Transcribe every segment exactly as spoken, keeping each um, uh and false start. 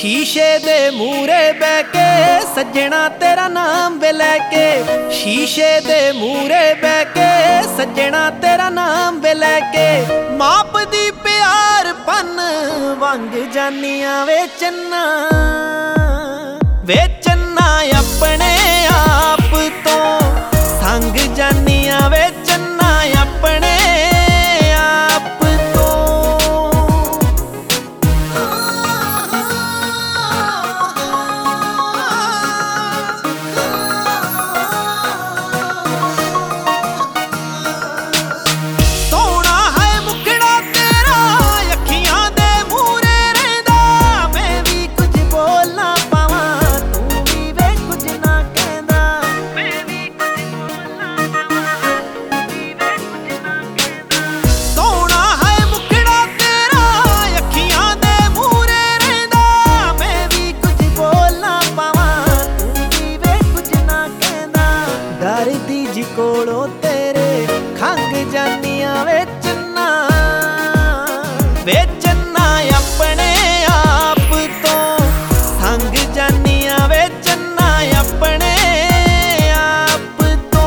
शीशे दे मूरे बह के सजना तेरा नाम वे लैके, शीशे दे मूरे बह के सजना तेरा नाम वे लैके, माप दी प्यार पन वंग जानिया वे चन्ना वे चन्ना अपने आप तो संग जानिया वे चन्ना अपने कोलों तेरे खंग जानिया वे चन्ना वे चन्ना अपने आप तो संग जानिया वे चन्ना अपने आप तो।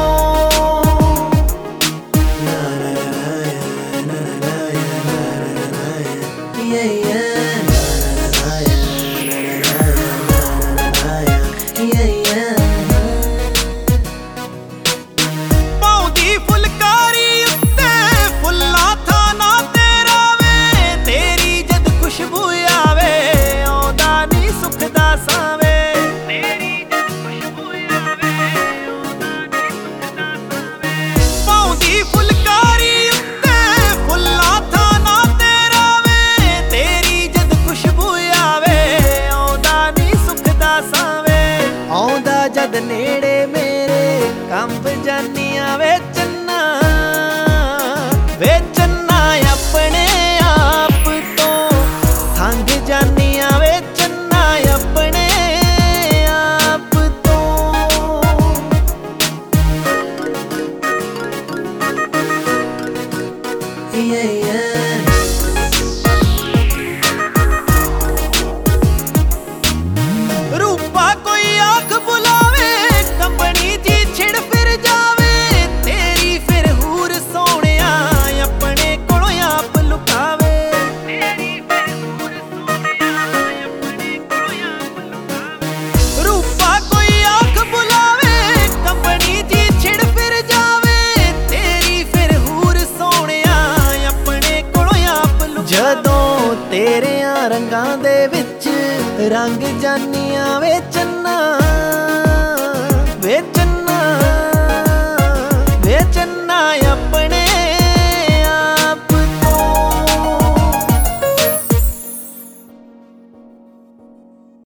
जद नेड़े मेरे कंब जानिया वे चन्ना वे चन्ना अपने आप तो संग जानिया वे चन्ना अपने आप तो। yeah, yeah. रूपा कोई आँख बुला जदों तेरे रंगां दे विच रंग जानिया वे चन्ना